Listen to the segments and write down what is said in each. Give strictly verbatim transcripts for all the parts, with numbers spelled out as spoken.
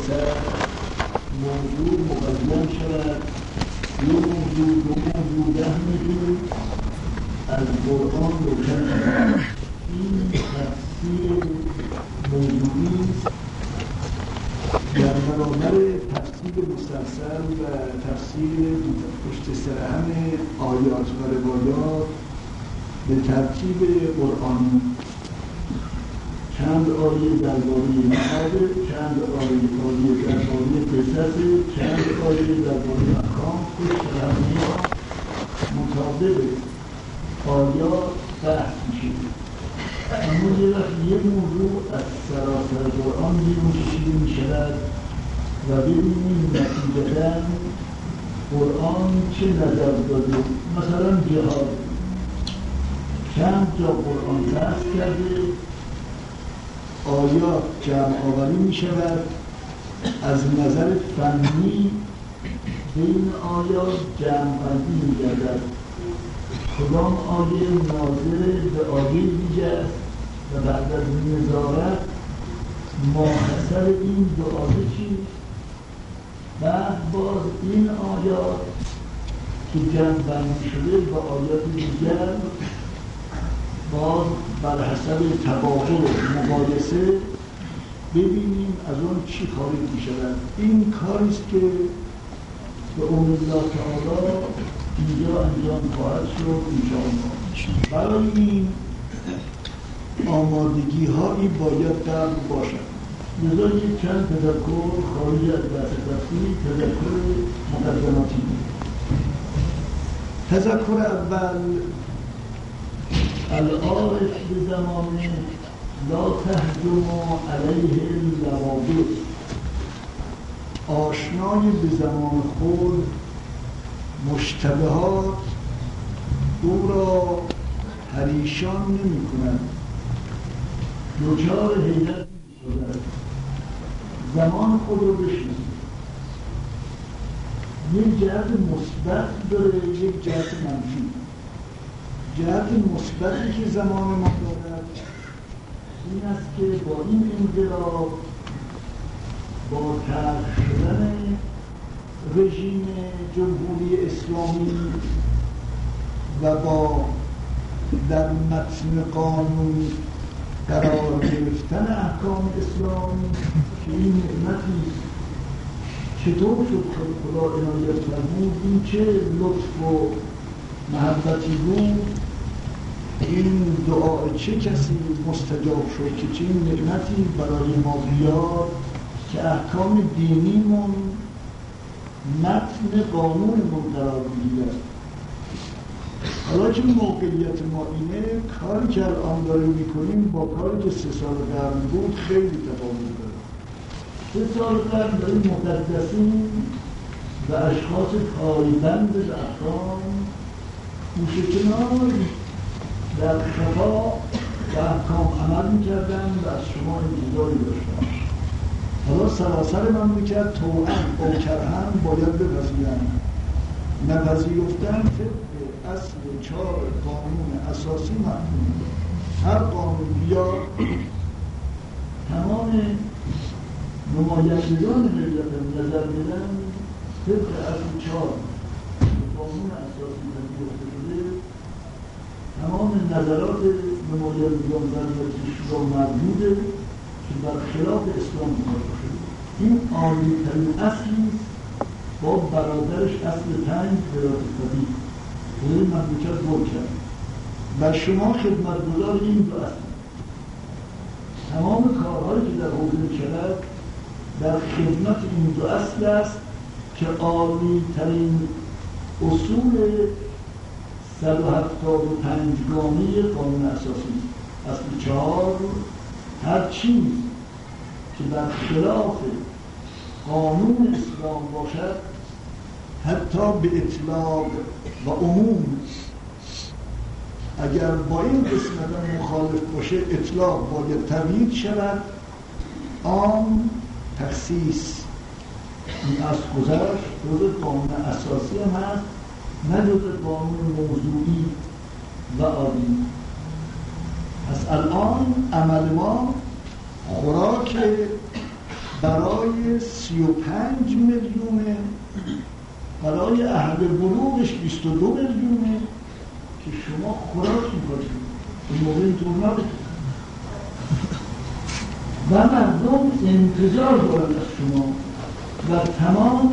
رسد موضوع مقدم شود یه موضوع دو موضوع ده میلیون از قرآن روشن شود. این تفسیر موضوعی در برابر تفسیر مستفسر و تفسیر پشت سر هم آیات و روایات به ترتیب قرآن. چند آیه درباره معاد، چند آیه آیه درباره قصص، چند آیه درباره احکام پشت سر هم مطابق آیات بحث میشه. اما یه وقت یه موضوع از سراسر قرآن بیرون کشیده میشود و ببینیم نتیجتاً قرآن چه نظر داده. مثلا جهاد چند جا قرآن بحث کرده، آیات جمع آوری می شود، از نظر فنی بین آیات جمع بندی می گردد. کدام آیه ناظر به آیه دیگه است و بعد از نظارت ماحصل این دو آیه چیست. بعد باز این آیات که جمع بندی شده با آیات دیگر باز بر حسب تقابل مقایسه ببینیم از اون چی خارج می شود. این کاریست که به امر الله تعالی اینجا انجام خواهد شد انشاءالله. برای این آمادگی هایی باید در باشد. لذا یک چند تذکر خارج از بحث تفسیر، تذکر مقدماتی. تذکر اول، العارف به زمانه لا تهجم علیه اللوابط. آشنای به زمان خود مشتبهات او را پریشان نمی کنند، دچار حیرت می شود. زمان خود رو بشناسید. یک جهت مثبت داره، یک جهت منفی. جهت مثبتی که زمان ما دارد این است که با این انقلاب، با طرح شدن رژیم جمهوری اسلامی و با در متن قانون قرار گرفتن احکام اسلامی که این نعمتی چطور شد خدا عنایت فرمود، این چه لطف و محبتی بود، این دعا چه کسی مستجاب شد که چه این نعمتی برای ما بیاد که احکام دینیمون متن قانونمون قرار بگیرد. حالا که موقعیت ما اینه، کاری که الان داریم میکنیم با کاری که سه سال قبل بود خیلی تفاوت داره. سه سال قبل داریم مقدسین و اشخاص پایبند به احکام موشکنار در خفا و احکام عمل میکردن و از شما انتظاری داشتن. حالا سراسر من میکرد توأم او کرهم باید بپذیرند. نپذیرفتن طبق اصل چهار قانون اساسی محکوم. هر قانون بیاد تمام نمایندگان ملت نظر بدن طبق اصل چهار قانون اساسی پذیرفته شده، تمام نظرات نمایندگان در شورا مردوده که برخلاف اسلام مطابق شده. این عالی‌ترین اصلی با برادرش اصل پنج برادری توی مملکت گل کرد و شما خدمتگزار این دو اصل. تمام کارهایی که در حوزه شرع در خدمت این دو اصل است که عالی‌ترین اصول صد و هفتاد و پنج گانه قانون اساسی. اصل چهار، هر چیز که در خلاف قانون اسلام باشد حتی به اطلاق و عموم، اگر با این قسمت مخالف باشه اطلاق باید تبیید شود، عام تخصیص. این از گذشت جز قانون اساسی هم هست، نه جز قانون موضوعی و عادی. پس الان عمل ما خوراک برای سی و پنج میلیونه، برای اهل بلوغش بیست و دو میلیونه که شما خوراک میکنید. این موقع اینطور نبود و مردم انتظار دارند از شما و تمام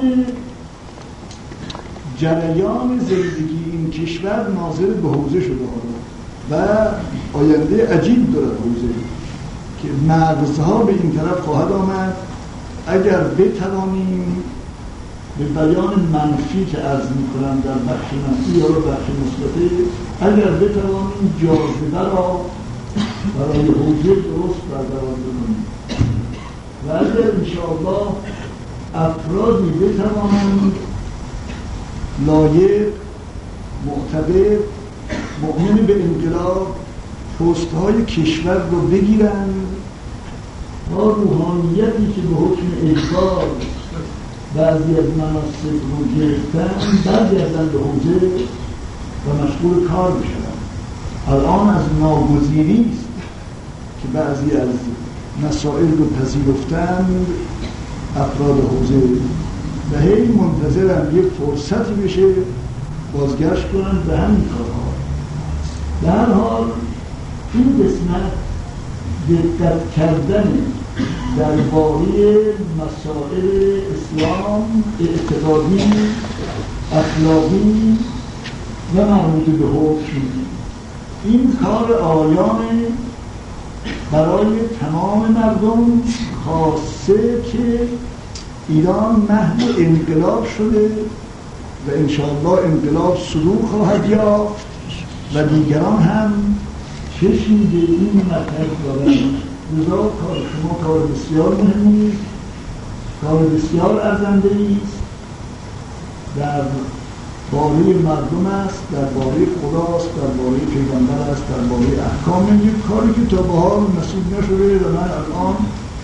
جریان زندگی این کشور ناظر به حوزه شده و آینده عجیب دارد حوزه که مغزها به این طرف خواهد آمد اگر بتوانیم به بیان منفی که عرض میکنم در بخش منفی یا بخش مثبتی، اگر بتوانیم جاذبه را برای حوزه درست برقرار کنیم و اگر انشاءالله افرادی بتوانند لایق، معتبر، مؤمن به انقلاب پست‌های کشور رو بگیرند با روحانیتی که به حکم اجبار بعضی از مناصب رو گرفتن برگردن به حوزه و مشغول کار بشن. الان از ناگزیری است که بعضی از مسائل رو پذیرفتن افراد حوزه و هی منتظرن یک فرصتی بشه بازگشت کنن به همین کارها. در حال این قسمت دقت کردن درباره مسائل اسلام اعتقادی، اخلاقی و مربوط به حکم، این کار آیان برای تمام مردم، خاصه که ایران محو انقلاب شده و انشاءالله انقلاب صدور خواهد یافت و دیگران هم چشمی به این مطلب دارند. لذا کار شما کار بسیار مهمی است، کار بسیار ارزنده‌ای است، در باره مردم است، در باره خداست، در باره پیغمبر است، در باره احکام. یک کاری که تا به حال نصیب نشده و من الان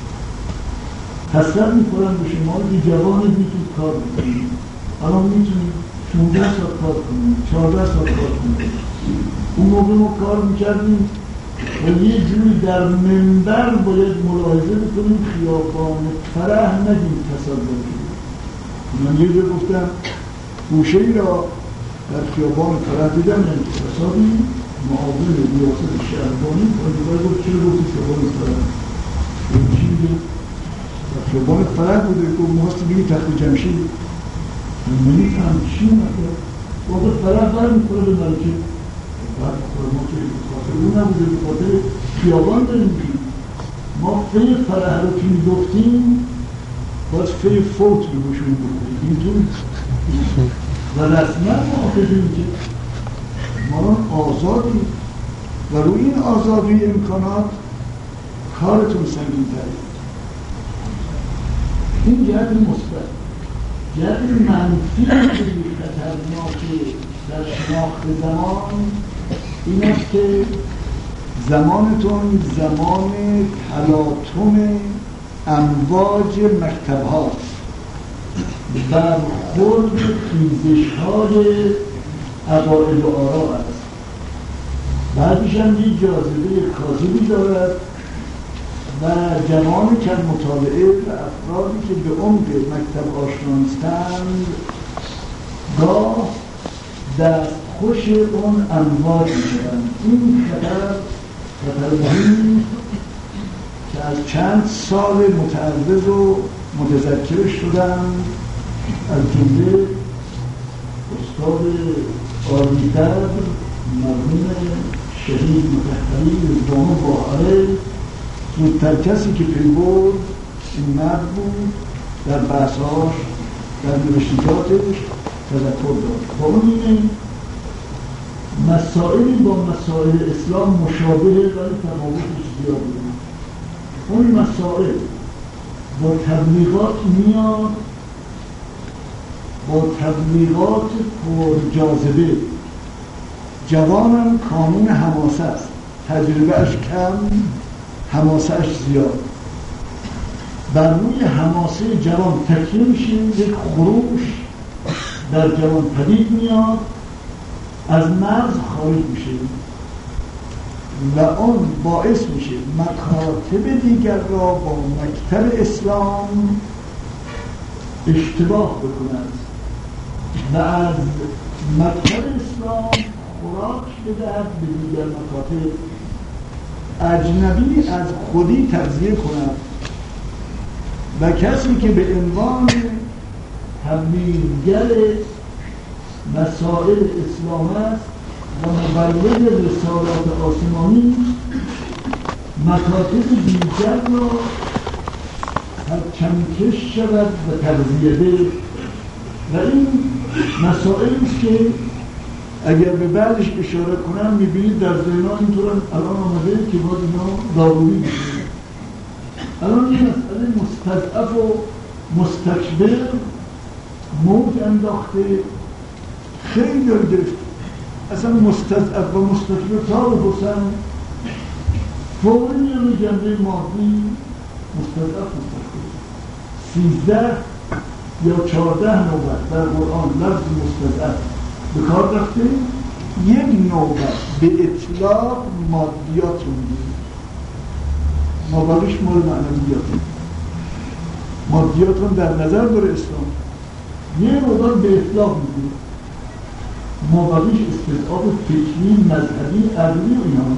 حسرت می‌خورم به شما که جوان میتونید کار بکنید. الان میتونید شانزده ساعت کار کنید، چهارده ساعت کار کنید. اون موقع ما کار میکردیم و یه جوری در منبر باید ملاحظه بکنیم خیابان فرح ندیم تصادف کنیم. من یه جا گفتم گوشه ای را در خیابان فرح دیدم، یعنی تصادی معاون ریاست شهربانی باید گفت چرا گفتی خیابان فرح؟ این چی میگه؟ در خیابان فرح بوده که محاستی بگی تخت جمشید. من نمیفهم چی نکنه واقع فرح بر میکنه به ملکه بعد ما که خاطر اون نبوده به خاطر خیابان داریم که ما فی فرح رو که میگفتیم باید فی فوت رو بشون بکنیم اینطور و رسما معاقدیم که ما آزادیم و روی این آزادی امکانات کارتون سنگین ترید. این جهت مثبت. جهت منفی خطرناکی در شناخت زمان این است که زمانتون زمان تلاطم امواج مکتب هاست، برخورد خیزش های عقاید و آرا است. بعدش هم یک جاذبه کاذبی دارد و جوان که مطالعه و افرادی که به عمق مکتب آشنا نیستند گاه دست خوش اون امواج میشوند. این خطر خطر مهمی که از چند سال متعرض و متذکر شدم، از جمله استاد عالی‌قدر مرحوم شهید مطهری رضوان باحره، زودتر کسی که پی برد این مرد بود، در بحثاش در نوشتجاتش تذکر داد. با اون اینه مسائلی با مسائل اسلام مشابه ولی تفاوتش زیاد بود. اون مسائل با تبلیغات میاد، با تبلیغات پر جاذبه. جوانم کانون حماسه است، تجربهش کم، حماسهش زیاد. بر روی حماسه جوان تکیه میشیم، یک خروش در جوان پدید میاد، از مرز خارج میشه و اون باعث میشه مکاتب دیگر را با مکتب اسلام اشتباه بکند و از مکتب اسلام خوراک بدهد به دیگر مکاتب، اجنبی از خودی تغذیه کند و کسی که به عنوان تبلیغگر مسائل اسلام است و مبلغ رسالات آسمانی مکاتب دیگر را پرچمکش شود و تغذیه ده. و این مسائلی است که اگر به بعدش اشاره کنم میبینید در ذهن‌ها اینطور الان آمده که باید اینا ضروری بشه. الان این مسئله مستضعف و مستکبر موج انداخته، خیلی داره گرفت. اصلا مستضعف و مستکبر تا رو بسن فوری میانه جنبه مادی مستضعف مستکبر. سیزده یا چهارده نوبت در قرآن لفظ مستضعف به کار رفته، یک نوبت به اطلاق مادیات رو میگه، مابقیش مال معنویات، مادیات رو در نظر داره اسلام، یه نوبت به اطلاق میگه، مابقیش استضعاف فکری، مذهبی، عقلی و اینا.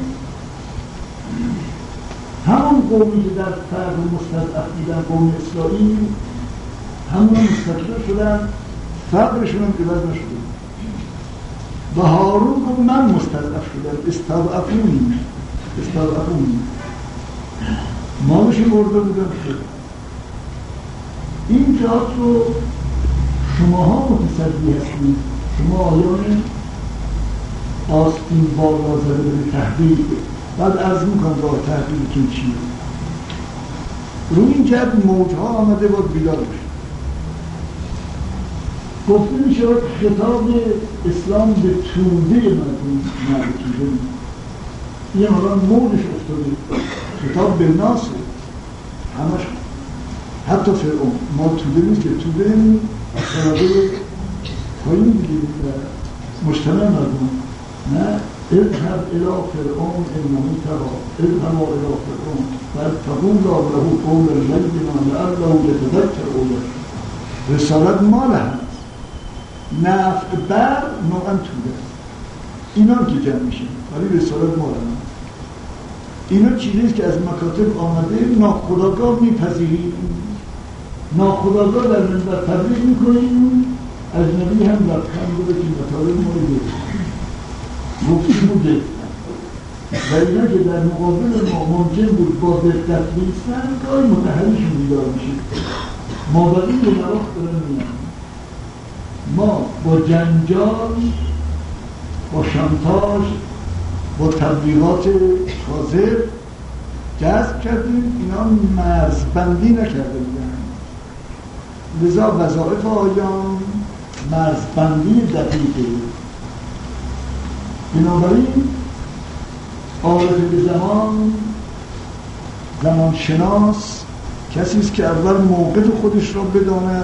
همون قومی که در فرق مستضعف دیدن قوم اسرائیل همون مستکبر شدن، فقرشون هم عوض نشده. و هارون گفت من مستضعف شدم، استضعفونی استضعفونی مالشون برده بودم شد. این جهات رو شماها متصدی هستید، شما آیان آستین بالا زده به تحقیق. بعد عرض میکنم راه تحقیق که چیه. روی این جهت موجها آمده باید بیدار بشه. گفته می شود خطاب اسلام به توده مردم معرفیده. این حالا موجش افتاده، خطاب به ناس همش، حتی فرعون. ما توده نیست که توده سراده پایین بگیرید مجتمع مردم. نه اذهب الى فرعون انه ترا، اذهب الى فرعون فاتقوا له قولا لینا لعله یتذکر او یخشی. رسالت مال هست، نفع بر نوعا توده است، اینا که جمع میشه، ولی رسالت مال هست. اینا چیزیست که از مکاتب آمده، ناخودآگاه میپذیریم، ناخودآگاه در منبر تبلیغ میکنیم. اجنبی هم لبخند بوده که مطالب ما رو گرفتن، گفتیم رو گرفتن و اینا که در مقابل ما ممکن بود با دقت بیستن، گاهی متحریشون بیدار میشه. ما بقیه به نواخت دارن میان، ما با جنجال، با شانتاژ، با تبلیغات حاضر جذب کردیم، اینا مرزبندی نکرده بودن. لذا وظایف آیان مرزبندی دقیقه. بنابراین عارف به زمان، زمان شناس کسی است که اول موقف خودش را بداند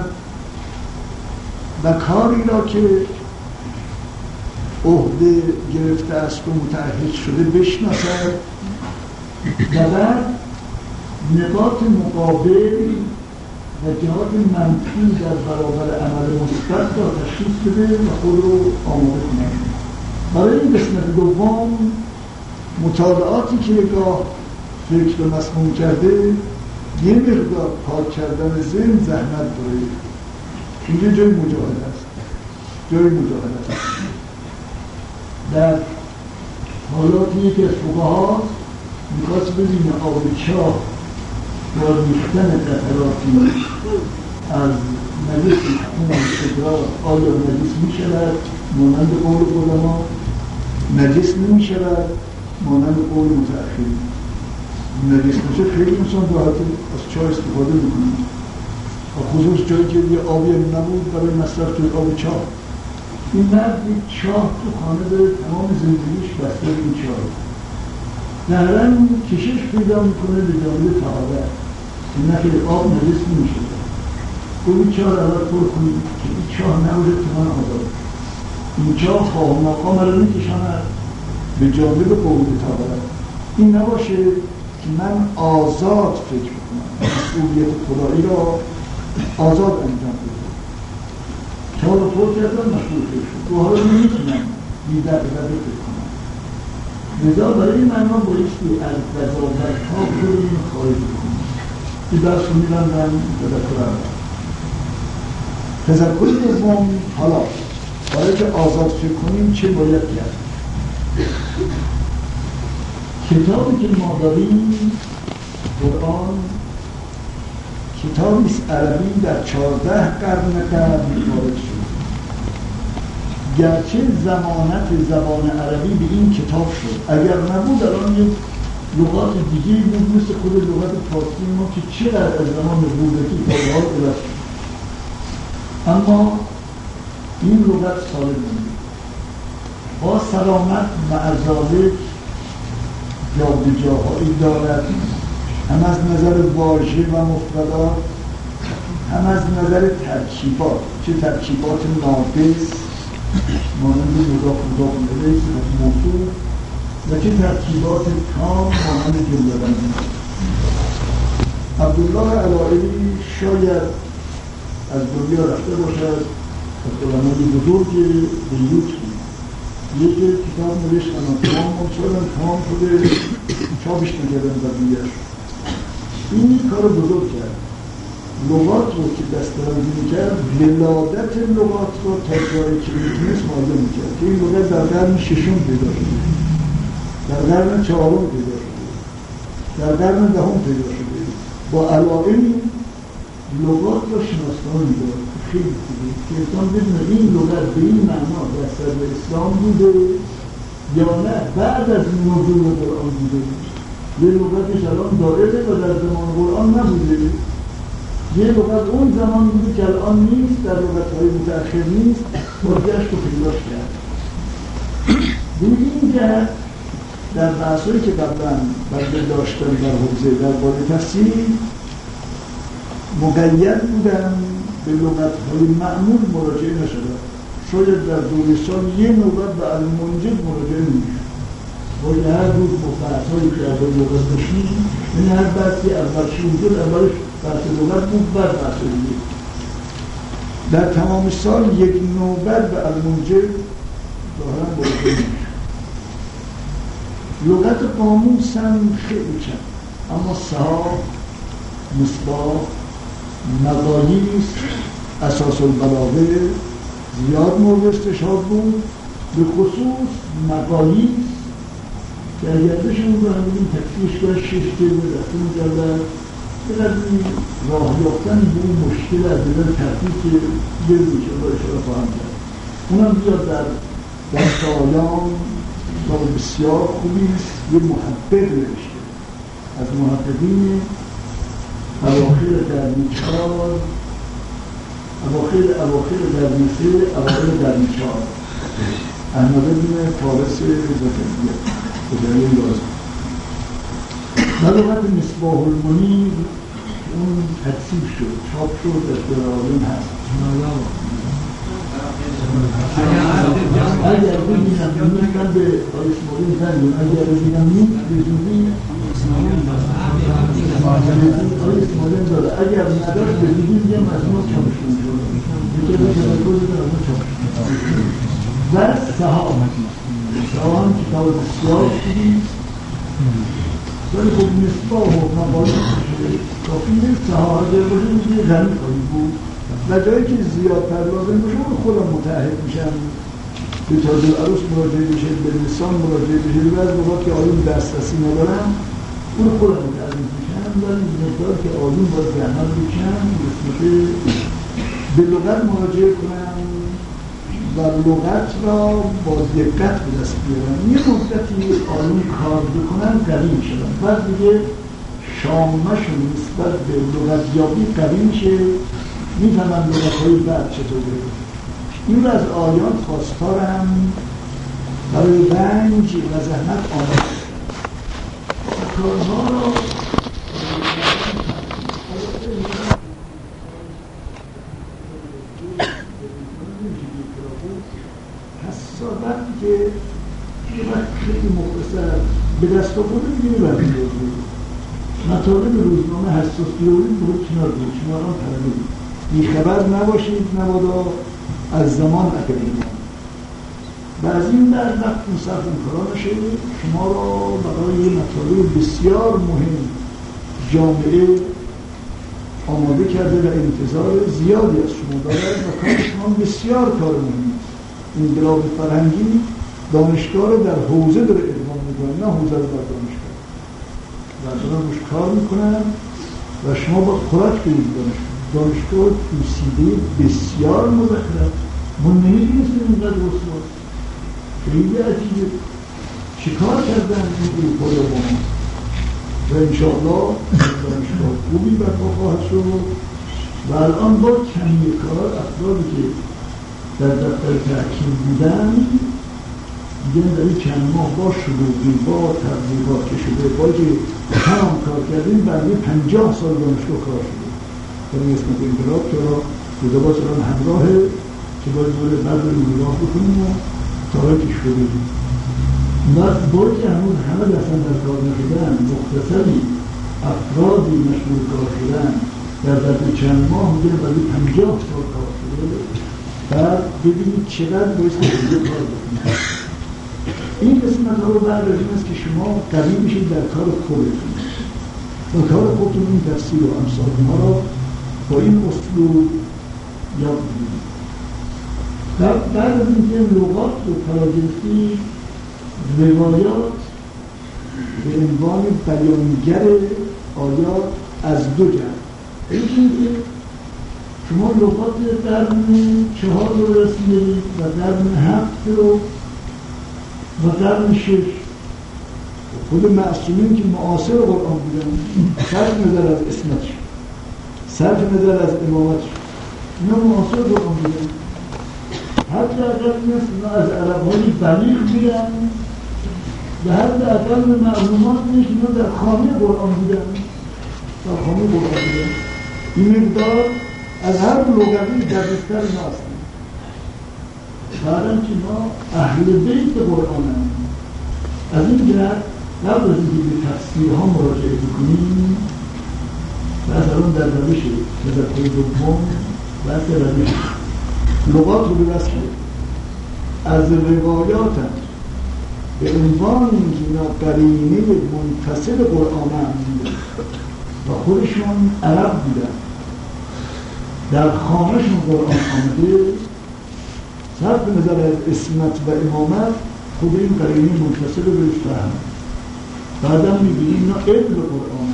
و کاری را که عهده گرفته است و متعهد شده بشناسد و بعد نقاط مقابل و جهات منفی در برابر عمل مثبت را تشخیص بده و خود رو آماده کند. برای این قسمت دوم مطالعاتی که گاه فکر رو مسموم کرده، یه مقدار پاک کردن ذهن زحمت داره. اینجا جای مجاهده است، جای مجاهده است. در حالاتی که از فقها میخواست ببینه آب چاه با ریختن قطراتی از نجس اون شدرات آیا نجس میشود مانند قول علما، نجس نمیشود مانند قول متأخرین. نجس نشه خیلی انسان راحت از چاه استفاده میکنه، خصوص جایی که یه آبی نبود برای مصرف توی آب چاه. این مرد یک چاه تو خانه داره، تمام زندگیش بسته این چاه. دهرن کشش پیدا میکنه به جانب طهارت که نخیلی آب نجس نمیشه. این چاه رو اول پر کنید که این چاه نبوده تمام آزاد. این چاه خواه مقام رو میکشاند به جانب قوم طهارت. این نباشه که من آزاد فکر کنم، مسئولیت خدایی را آزاد انجام بدم. تا رو طور کردم مشغول فکر شد، تو حالا نمیتونم بیدر بدر فکر کنم. لذا برای این معنا بایستی از قضاوت ها خودمون خارج کنیم. این درس رو میبندم تذکر اول. تذکر دوم، حالا برای که آزاد فکر کنیم چه باید کرد؟ کتابی که ما داریم قرآن کتابی است عربی در چهارده قرن قبل وارد شد. گرچه ضمانت زبان عربی به این کتاب شد، اگر نبود الان یک لغات دیگه بود مثل خود لغت فارسی ما که چقدر از زمان بودکی تا به حال عوض شد، اما این لغت سالم بود. با سلامت معذالک جابجاهایی دارد، هم از نظر واژه و مفردات، هم از نظر ترکیبات، چه ترکیبات ناقص مانند مضاف مضاف الیه موصوف و چه ترکیبات تام مانند جمله بندی. عبدالله علائلی شاید از دنیا رفته باشد، از علمای بزرگ بیروت یک کتاب نوشت اما تمام شدن، تمام شده، چاپش نکردن و دیگر. این کار بزرگ کرد. لغات رو که دستبندی میکرد، ولادت لغات رو تا جایی که میتونست معلوم میکرد که این لغت در قرن ششم پیدا شده، در قرن چهارم پیدا شده، در قرن دهم پیدا شده. با علائم لغات رو شناسانی داد. خیلی خوبه که انسان بدونه این لغت به این معنا در صدر اسلام بوده یا نه بعد از نزول قرآن بوده. یه لغتش الان دائره و در زمان قرآن نبوده، یه لغت اون زمان بوده که الان نیست، در لغت‌های متأخر نیست، بازگشت و پیداش کرد. این که در بحثایی که قبلا برده داشتن در حوزه در باره تفسیر مقید بودن به لغت‌های معمول مراجعه نشده. شاید در دورستان یه نوبت به المنجد مراجعه نمیشه. باید هر روز با بحث‌هایی که از لغت بشنید، این هر بحثی اول شروع اولش بحث لغت بود، بعد بحث دیگه. در تمام سال یک نوبت به المنجد ظاهراً مراجعه نمیشه. لغت قاموس هم خیلی چند، اما صحاب، مصباح، مقاییس، اساس البلاغه زیاد مورد استشهاد بود، به خصوص مقاییس که اگر بشون رو هم بودیم تکفیش باید شش جلوه رفته می‌کردن. بقدر راه یافتن به اون مشکل از نظر ترتیب که یه روشه را اشاره خواهم کرد. اونم بیاد در دست آیان کتاب بسیار خوبی است، یه محقق نوشته از محققین اواخر قرن چهار، اواخر اواخر قرن سه، اواخر قرن چهار، احمد بن فارس زکریا بجای لازم. لغت مصباح المنیر اون تکثیف شد، چاپ شد، در درآمد هست. اگر ببینم نیست من به آقای اسماعیل زنگیم، اگر ببینم نیست به زودی آقای اسماعیل داره، اگر نداشت به زودی میگم از ما چاپشون شد دیگه به تذکر دیدن از ما چاپشون و سهام سهام کتاب بسیار شدی ولی خب مصباح و مقاید کافی نیست. سهام اگر باشه میگه غنی خواهی بود و جایی که زیادتر لازم باشه اون خودم متحد میشم به تاج العروس مراجعه بشه، به لسان مراجعه بشه، و از لغات که آیون دسترسی ندارم اون خودم متحد میشم. ولی مقدار که آیون باید زحمت بکشم قسمت به لغت مراجعه کنم و لغت را با دقت به دست بیارم. یه مدتی آیون کار بکنم قوی میشدم، بعد دیگه شامشون نسبت به لغتیابی قوی میشه، میفهمم لغت‌های بعد چطوره. این از آیان خواستارم برای رنج و زحمت آمد کارها را حسا وقتی که یه وقت خیلی مختصر به دست آورده دیگه میبرد مطالب روزنامه حساس گیرونی بود کنار بود شما را پرده بود بیخبر نباشید نبادا از زمان اکریم و از این در وقت مصرف انکارا نشه شما را برای یه مطالب بسیار مهم جامعه آماده کرده و انتظار زیادی از شما دارد و کار شما بسیار کار مهمی است. انقلاب فرهنگی دانشگاه رو در حوزه داره اقدام میکنه نه حوزه رو در دانشگاه و دارن روش کار میکنن و شما با خوراک برید دانشگاه دانشگاه توسیده بسیار مذاکرات ما نمیدونستیم اینقدر رسوا خیلی عجیبه چیکار کردن این اروپا یا با ما و انشاءالله دانشگاه خوبی برپا خواهد شد و الان با کمی کار افرادی که در دفتر تحکیم بودن دیگه در این چند ماه با شروعی با تبلیغات که شده با که هم کار کردیم برای پنجاه سال دانشگاه کار شده در این اسمت انقلاب که را بوده با سران همراهه که باید باید بعد رو نگاه بکنیم و تاریخش شده باید که همون همه دستن در کار نشدن مختصری افرادی مشغول کار شدن در ظرف چند ماه میگه برای پنجاه سال کار شده بعد ببینید چقدر باید که کار بکنید این قسمت ها رو برداریم است که شما قوی بشید در کار خودتون و کار خودتون این تفسیر و امثال ها را با این اسلوب یاد بگیرید بعد از اینکه لغات رو فراگرفتی روایات به عنوان بیانگر آیات از دو جهت یکی اینکه شما لغات قرن چهار رو رسیدید و قرن هفت رو و قرن شش خود معصومین که معاصر قرآن بودن صرف نظر از اسمتش صرف نظر از امامتش اینا معاصر قرآن بودن حتی اگر اینا از عرب‌های بلیغ بیان و حتی اگر معلومات نیست اینا در خانه قرآن بودن در خانه قرآن بودن این مقدار از هر لغوی در بستر ما هستن بعدم که ما اهل بیت قرآن هم از این جهت قبل از اینکه به تفسیرها مراجعه بکنیم و از الان در روش تذکر دوم و از روش لغات رو به دست از روایات هم به عنوان اینا قرینه منفصل قرآن هم و خودشون عرب بودن در خانهشون قرآن آمده صرف نظر از اسمت و امامت خود این قرینه منفصل رو بهش فهم بعدم میبینیم اینا علم قرآن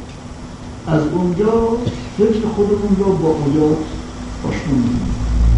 از اونجا فکر خودمون رو با آیات آشنا می‌کنیم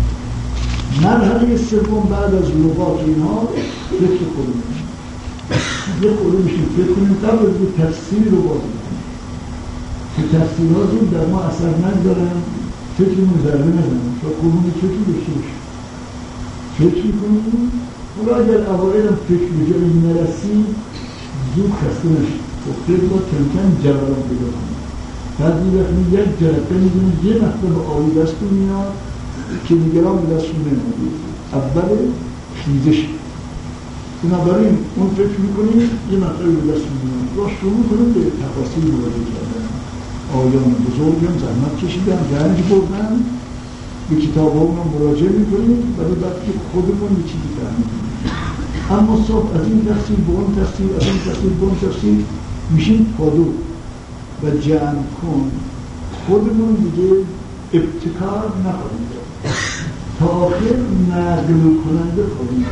مرحله سوم بعد از لغات اینها فکر خودمون یه خورده میشیم فکر کنیم قبل از تفسیر رو باز میکنیم که تفسیرها رو در ما اثر نگذارن فکرمون ضربه نزنیم شاید خودمون فکر داشته باشیم فکر میکنیم اولا اگر اوائل هم فکر به جایی نرسید زود خسته نشید و فکر با کم کم جوابم پیدا کنیم بعد این وقت یک جرقه میدونیم یه مطلب آیی دستون میاد که دیگران به دستشون نمیده اول خیزش بنابراین اون فکر میکنیم یه مطلب به دستشون میاد و شروع میکنیم به تفاصیل مراجعه کردن آیان بزرگ هم زحمت کشیدن رنج بردن به کتاب ها اونم مراجعه میکنیم برای بعد که خودمون یه چیزی فهمیدیم اما صبح از این تفسیر به اون تفسیر از این تفسیر به اون تفسیر میشیم پادو و جمع کن خودمون دیگه ابتکار نخواهیم تا آخر نقل کننده خواهیم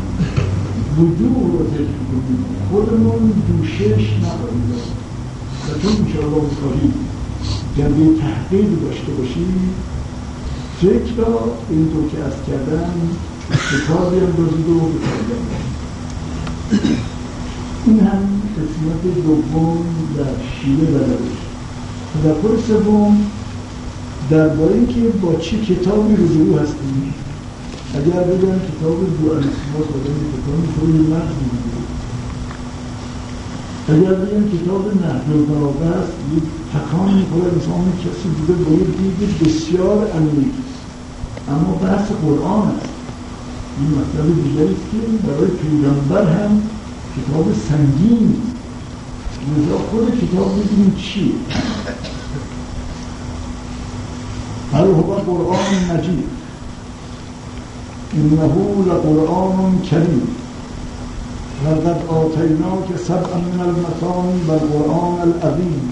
وجوه رو ذکر کنیم خودمون دوشش نخواهیم و چون انشاءالله میخواهیم جنبه تحقیق داشته باشیم فکر را اینطور که از کردن به کار بیاندازید و به کار بیاندازید این هم قسمت دوم در شیوه و روش تفکر سوم درباره اینکه با چه کتابی روبرو هستیم اگر بگم کتاب دو انسیما خدای کتاب خودی مغز میگه اگر بگم کتاب نحو البلاغه است یک تکان میخوره انسان کسی بوده باید دید بسیار عمیق اما بحث قرآن است این مطلب دیگری است که برای پیغمبر هم کتاب سنگین لذا خود کتاب بگیم چیه؟ بل هو قرآن مجید انه لقرآن کریم لقد آتیناک سبعا من المثانی والقرآن العظیم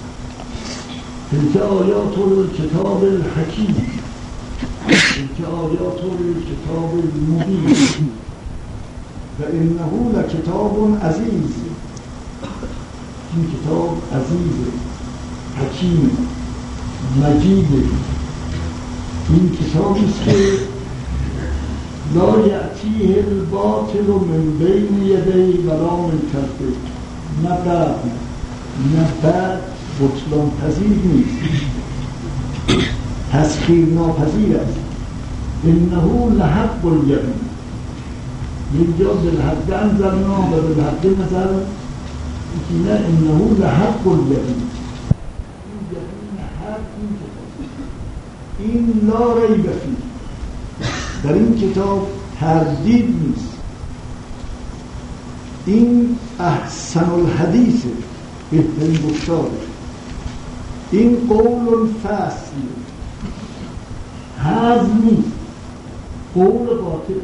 تلك آیات الکتاب الحکیم تلك آیات الکتاب المبین و انه لکتاب عزیز این کتاب عزیز حکیم مجید این کتابی است که لا یأتیه الباطل من بین یدیه ولا من خلفه نه بعد نه بعد بطلان پذیر نیست تسخیر ناپذیر است انه لحق الیقین اینجا بالحق انزلنا و بالحق نزل نه انه لحق الیقین این یقین حق این کتاب این لا ریب فیه در این کتاب تردید نیست این احسن الحدیث بهترین گفتار این قول فصل هضم نیست قول باطل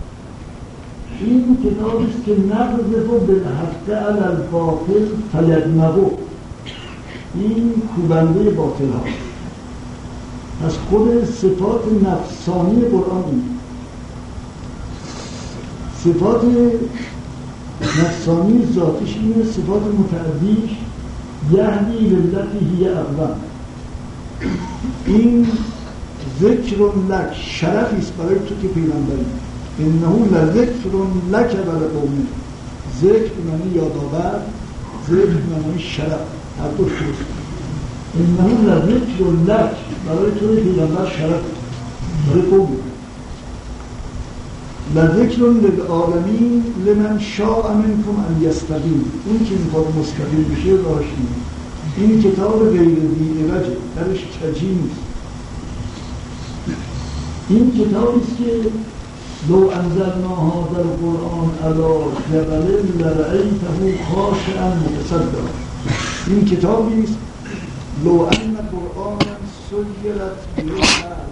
این کتابی است که نقذف بالحق علی الباطل فیدمغه این کوبنده باطل ها از خود صفات نفسانی قرآن این صفات نفسانی ذاتش اینه صفات متعدیش یهدی للتی هی اقوم این ذکر لک شرفی است برای تو که پیغمبری انه لذکر لک ولقومک ذکر معنی یادآور ذکر معنی شرف هر دو شد انه لذکر لک برای تو پیغمبر شرف برای قومک لذکر للعالمین لمن شاء منکم ان یستقیم اون که میخواد مستقیم بشه راهش اینه این کتاب غیر ذی عوجه درش کجی نیست این کتابی است که لو انزلنا هذا القرآن علی جبل لرأیته خاشعا متصدعا این کتابی است لو ان قرآنا سیرت به الارض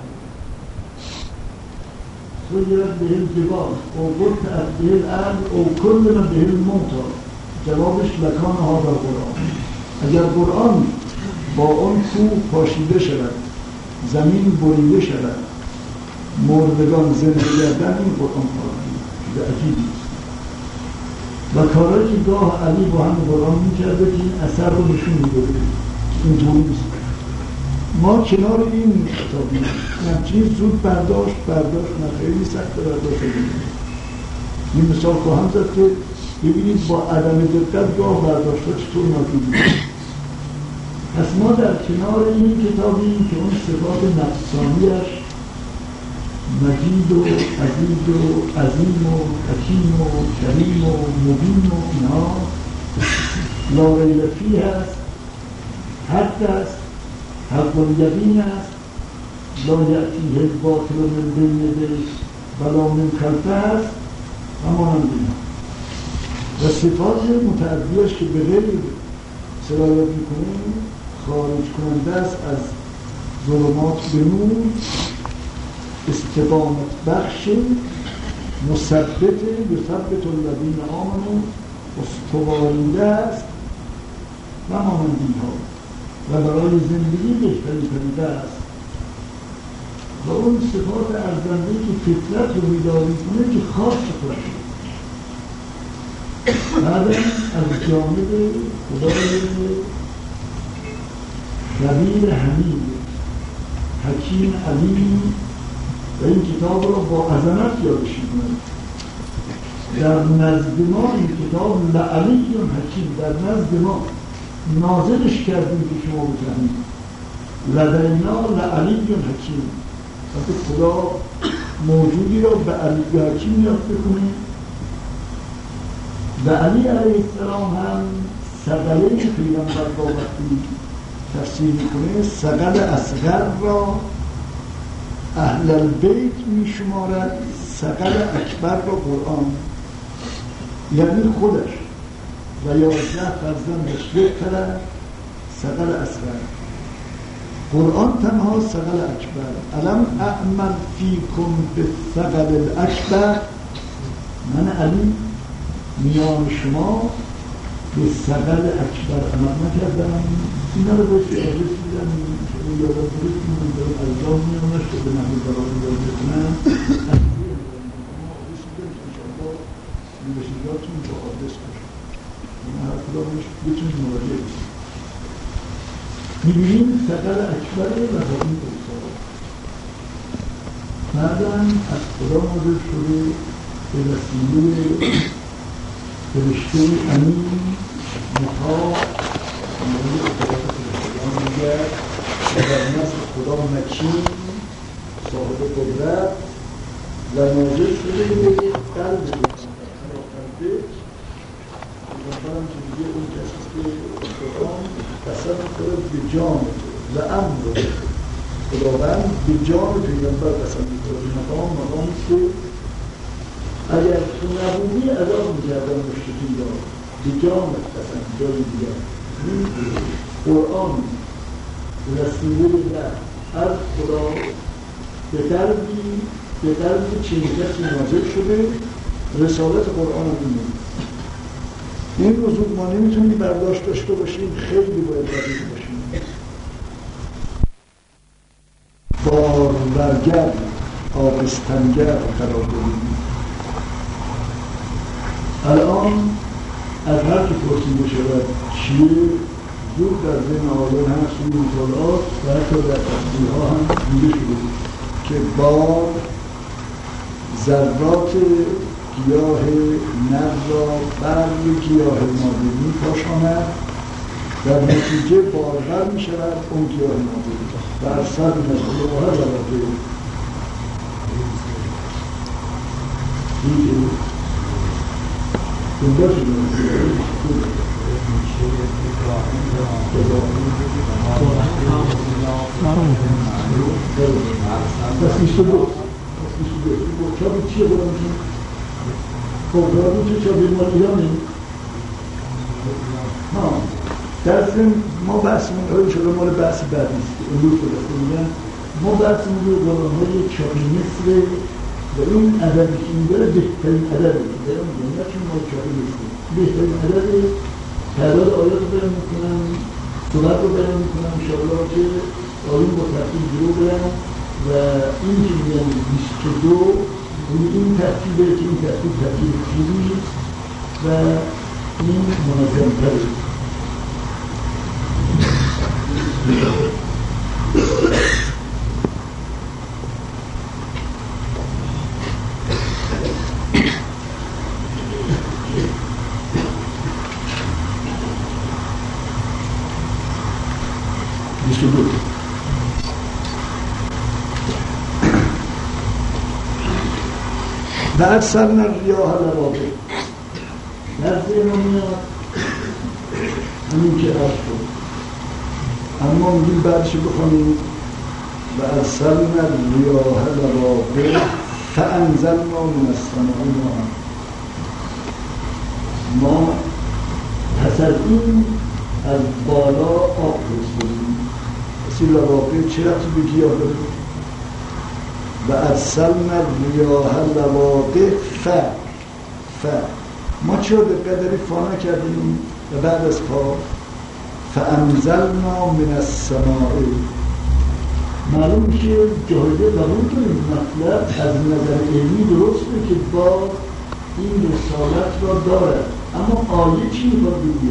سیرت به الجبال او قطعت به الارض او کل من به الموتى جوابش لکان هذا القرآن اگر قرآن با اون کوه پاشیده شود زمین بریده شود مردگان زنده گردن این قرآن کارانی به عجیبی است و کارهایی که گاه علی با هم قرآن میکرده که این اثر رو نشون میده این طوری است ما کنار این کتابی همچنین زود برداشت برداشت نه خیلی سخت برداشت این مثال خواهم زد که ببینید با عدم دقت گاه برداشت ها چطور ناکیده پس ما در کنار این کتابی که اون صفات نفسانیش مجید و عزیز و عظیم و حکیم و کریم و مبین و اینها لا ریب فیه هست حق است حق الیقین است لا یأتیه الباطل من بین یدیه ولا من خلفه است و مانند اینها و صفات متعدیش که به غیر سرایت میکنیم خارج کننده است از ظلمات به نور استقامت بخش مثبت یثبت الذین آمنوا استوارنده است و مانند اینها و برای زندگی بهترین پدیده است و اون صفات ارزنده که فطرت رو بیداری کنه که خاص خودش بعد از جانب خدای خبیر حمید حکیم علیم و این کتاب رو با عظمت یادش می‌کنه در نزد ما این کتاب لعلی حکیم در نزد ما نازلش کردیم که شما بفهمید لدینا لعلی حکیم وقتی خدا موجودی رو به علی حکیم یاد بکنه و علی علیه السلام هم ثقله پیغمبر با وقتی تفسیر میکنه ثقل اصغر را اهل البیت میشمارد ثقل اکبر را قرآن یعنی خودش و یازده فرزندش یک طرف ثقل اصغر. قرآن تنها ثقل اکبر. الم اعمل فیکم بالثقل الاکبر، من علی میان شما به ثقل اکبر عمل نکردم. اینا رو بهش آدرس میدن، شما یادم درست میدن دارم الزام میامش که به نحوی برای یاد بکنم از دیگه اما آدرس میدن که انشاءالله نوشیداتون با آدرس باشم، اما هر کدامش بتونید مراجعه بسید. میبینیم ثقل اکبره و با این بسار بعدا از خدا نازل شده به وسیله فرشته امین مطاع مورد اطلاعات فرشتگان میگه و در نزد خدا مکین صاحب قدرت و نازل شده به قلب خلاقنده. پیغمبرم که میگه اون کسی که قرآن قسم می‌خوره به جان و امر خداوند به جان پیغمبر قسم می‌خوره. این مقام مقامی که اگر تو نبودی عذاب می‌کردن مشرکین را به جان قسم جای دیگر. این قرآن رسیده به از خدا به قلبی به قلب چنین کسی نازل شده. رسالت قرآن هم اینه. این موضوع ما نمیتونیم برداشت داشته باشیم، خیلی باید دقیق باشیم. بارورگر آبستنگر قرار بدیم. الان از هر که پرسیده شود چیه زود در ذهن آیان هست این مطالعات و حتی در تفسیر ها هم دیده شده که بار ذرات گیاه نر را بر گیاه مادری می‌پاشاند، در نتیجه بارور می شود اون گیاه مادری و از سر نزده و هر ذراته دیگه دنبال شده پس بیست و دو پس بیست و دو چابی چیه بودم چون خب رابی چه چابی مالیانه ها درس ما بحثمون هایی شده مال بحث بعدیست که امروز شده میگن ما بحثمون رو قرآن های چابی مصر و این عددی که این داره بهترین عدده که دارم میگن نه چون ما چابی مصر بهترین عدده تعداد آیات رو برم میکنم صورت رو برم میکنم انشاءالله که آیون با ترتیب جلو برم و این که میگن بیست و دو این ترتیبه که این ترتیب ترتیب خوبی و این منظم تره. بیست و دو بعد سرن ریاه لواقع در ذهن میاد همین که عرض شد، اما میگیم بعدش بخونیم و از سرن ریاه لواقع فانزلنا من السماء ماء. ما پس از این از بالا آب رسیدیم. پس این لواقع چه رفتی به گیاه داره؟ و ارسلنا الریاح لواقع ف ف ما چرا دقت داری فا نکردیم و بعد از فا فانزلنا من السماء. معلوم میشه جاهده قبول کنیم مطلب از نظر علمی درسته که با این رسالت را دارد، اما آیه چی میخواد بگیه؟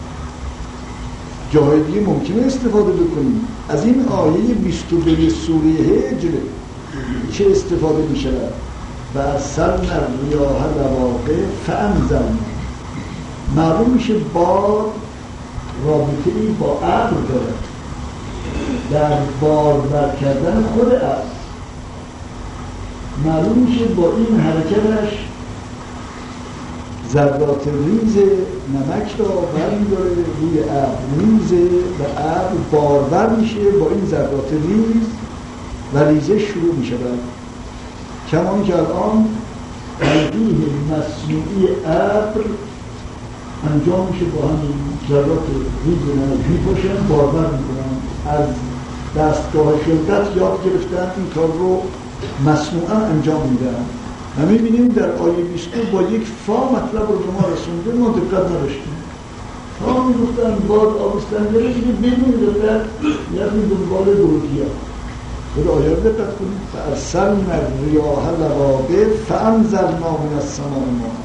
جاهدی ممکنه استفاده بکنیم از این آیه بیست و دو سوره هجر. چه استفاده می شود؟ و از سرن ریاح لواقع فانزلنا. معلوم میشه بار رابطه ای با ابر دارد، در بارور کردن خود ابر. معلوم میشه با این حرکتش ذرات ریز نمک را برمی‌داره روی ابر می‌ریزه و ابر بارور میشه با این ذرات ریز و ریزش شروع می‌شود. کمان که الان تلقیح مصنوعی ابر انجام میشه با همین ذرات ریز انرژی باشن، باور میکنن از دستگاه خلقت یاد گرفتن این کار رو مصنوعا انجام میدن. و میبینیم در آیه بیست با یک فا مطلب رو به ما رسونده، ما دقت نداشتیم. ها میگفتن باد آبستن داره دیگه بدون دقت یعنی دنبال گرگی ها. خود آیه رو دقت کنید. فارسلنا الریاح لواقع فانزلنا من السماء ماء.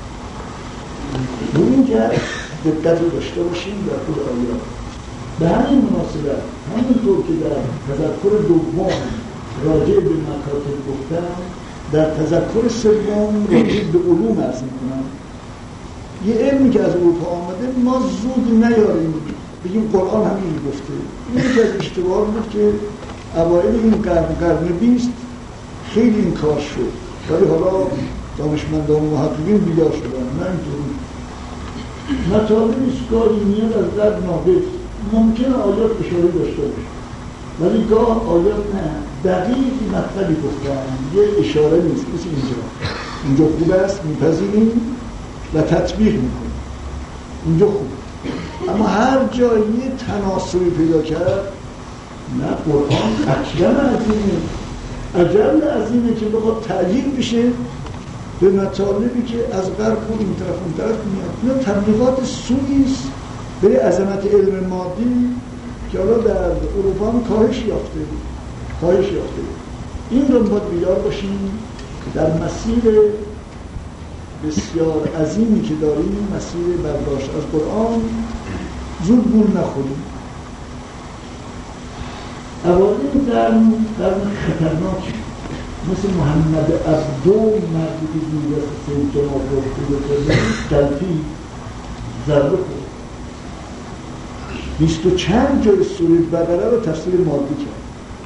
ببین که دقت رو داشته باشیم در خود آیه. به همین مناسبت همینطور که در تذکر دوم راجع به مکاتب گفتم، در تذکر سوم راجع به علوم عرض میکنم. یه علمی که از اروپا آمده ما زود نیاریم بگیم قرآن همین گفته. این که از اشتباه بود که اوایل این قرن قرن بیست خیلی این کار شد، ولی حالا دانشمندان و محققین بیدار شدن. نه اینطوری مطالبی است گاهی میاد از قرن ناقص، ممکنه آیات اشاره داشته باشه ولی گاه آیات نه دقیق مطلبی گفتن، یه اشاره نیست. مثل اینجا اینجا خوب است میپذیریم و تطبیق میکنیم، اینجا خوب. اما هر جایی تناسبی پیدا کرد، نه قرآن اکرم عظیمه، اجل عظیمه که بخواد تعیین بشه به مطالبی که از غرب و این طرف اون طرف میاد. اینا تبلیغات سوئیس به عظمت علم مادی که حالا در اروپا هم کاهش یافته کاهش یافته این رو باید بیدار باشیم که در مسیر بسیار عظیمی که داریم، مسیر برداشت از قرآن، زود گول نخوریم. اوایل قرن قرن خطرناک مثل محمد عبدو، مردی که دیگه سید جناب رو خود تلفی ضربه خود بیست و چند جای سوره بقره رو تفسیر مادی کرد.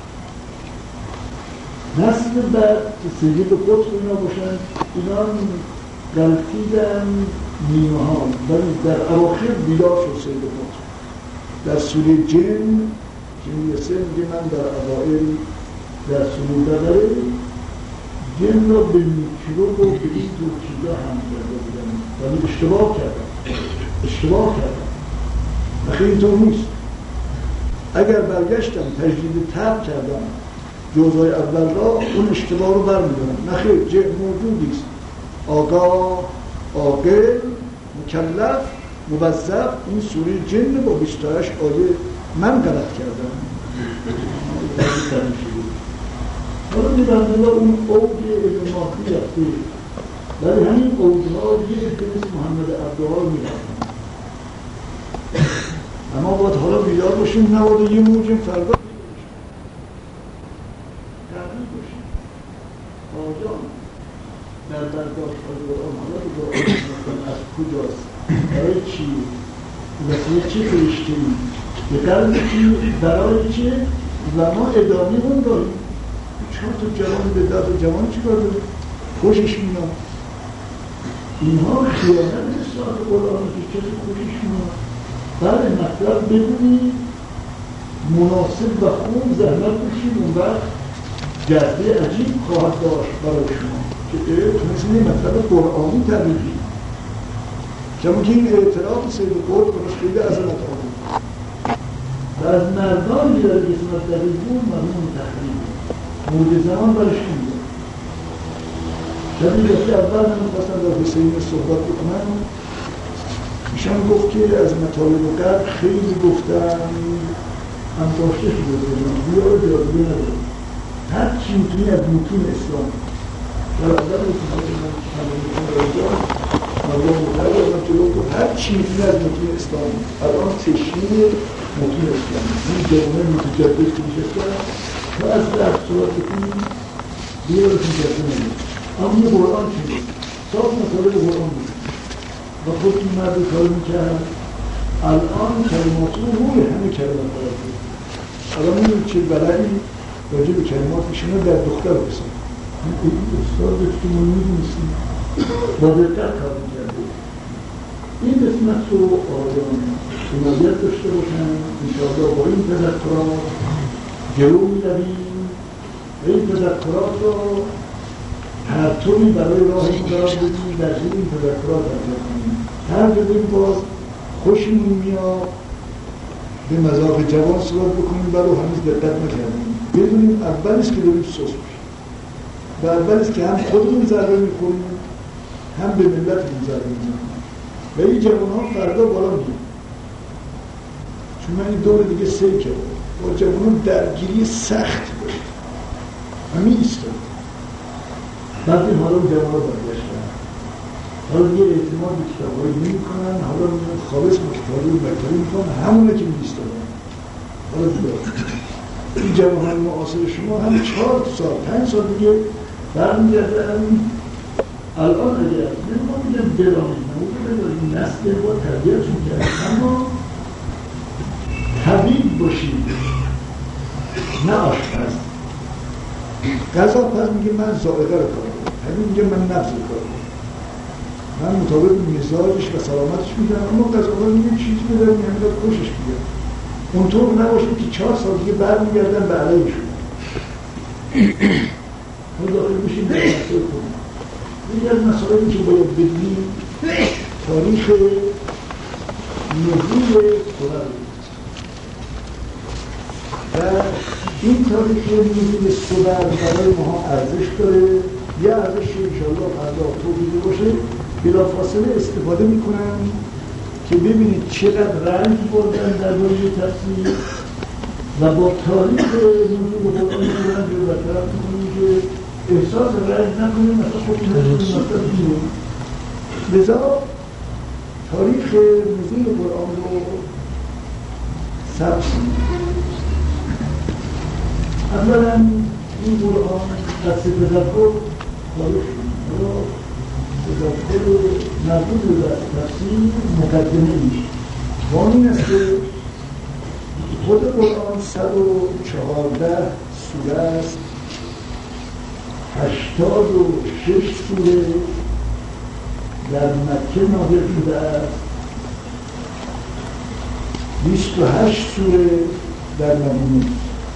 نسل بعد که سید قطب اینا باشن، اینا غلطیدن نیمه ها، ولی در اواخر بیدار شد سید قطب. در سوره جن که میرسه میگه من در اوائل در سوره بقره جن را به میکروب و به این دو چیزا هم کرده بودن، ولی اشتباه کردن اشتباه کردن و خیلی اینطور نیست. اگر برگشتم تجدید تب کردم جزای اول را، اون اشتباه رو برمیدارم. نه خیر، جن موجودی است، آگاه، عاقل، مکلف، موظف. این سوره جن با بیست و هشت آیه من غلط کردم. حالا میبندلا اون اوج علم مادی رفته، ولی همین اوجها یه مثل محمد عبدالله میرفتن. اما باید حالا بیدار باشیم، نباید یه موجیم فردا تغییر باشیم. آجان در برداشت از قرآن حالا که قرآن از کجاست، برای چی، واسه چی فرشته‌ای، به قلب چی، برای چی، و ما ادامه اون داریم. چهار تا جوان به داد و جوان چی کار داره؟ خوشش میاد. اینها خیانت اصلاح قرآن که چیزی خوشش میاد. بعد مطلب بدونید مناسب و خوب زحمت بشید، اون وقت جذبه عجیب خواهد داشت برای شما که تونستید این مطلب قرآنی تبریدی. چون که این اعتراف سید قطب کنش خیلی عظمت آمود و از مردانی در قسمت دقیقون مرمون تحریم موجه زمان برش کنید. شبیه دفعه اول من خواستم در حسین صحبت بکنم، ایشان گفت که از مطالب قبل خیلی گفتن هم داشته شده بودن بیا رو جادوی ندارم. هر چی میتونی از متون اسلام در اول میتونی من کمانیتون راجع مردم مقرد از من جلو بود، هر چی میتونی از متون اسلام الان تشکیل متون اسلام این جامعه متجدد که میشه کرد و از درست صورت بکنی بیا رو متجدد نمید. اما یه قرآن چی بود؟ صاف مطالب قرآن بود و خود این مرد کار میکرد. الان کلمات رو روی همه کلمات قرار بود. الان میدونی چه بلدی راجع به کلمات میشونه در دختر بسید. این استاد که ما میدونستیم با دقت کار میکرده. این قسمت رو آیان حمایت داشته باشن. انشاءالله با این تذکرات جلو میرویم و این تذکرات رو پرتوی برای راه این قرار بدیم در زیر این تذکرات انجام کنیم. هر بدیم باز خوشمون میاد به مذاق جوان صحبت بکنیم برای هنوز دقت نکردیم. بدونیم اولیست که داریم سوس میشیم و اولیست که هم خودمون ضربه میخوریم هم به ملتمون ضربه میزنیم و این جوان ها فردا بالا میگیم. چون من این دور دیگه سه کردم با جوان ها درگیری سخت داریم همین ایستاد. بعد این حالا جوان ها برگشتن حالا دیگه اعتماد به کتابایی نمی کنن، حالا خالص به کتابایی مکتبی می کنن، همونه که می ایستادن. حالا دیگه این جوان های معاصر شما هم چهار سال پنج سال دیگه برمیگردن. الان اگر نمیدونم میگم درامید نموده بداریم این نسل با تربیتشون کرد، اما طبیب باشید نه آشپز. غذا پس میگه من ذائقه رو کار کنم، طبیب میگه من نبض رو کار کنم، من مطابق مزاجش و سلامتش میگم، اما غذا ها میگه چیزی بداریم یعنی باید خوشش میگم. اونطور نباشید که چهار سال دیگه برمیگردن به علیهشون. ما داخل بشیم در مسئله کنیم. یکی از مسائلی که باید بدیم تاریخ نزول سرر و این تاریخ نزول سرر برای ما ارزش داره. یه ارزش انشاءالله فردا توضیح باشه بلافاصله استفاده میکنم که ببینید چقدر رنج بردن در دوره تفسیر و با تاریخ نزول قرآن می‌کنم به برطرف می‌کنیم که احساس رنج نکنیم مثلا خودی نکنیم مثلا بیرون. لذا تاریخ نزول قرآن رو ثبت کنیم. اولا این قرآن از تذکر تاریخ تذکر مربوط به تفسیر مقدمه ایش و این است که خود قرآن صد و چهارده سوره است، هشتاد و شش سوره در مکه نازل شده است، بیست و هشت سوره در مدینه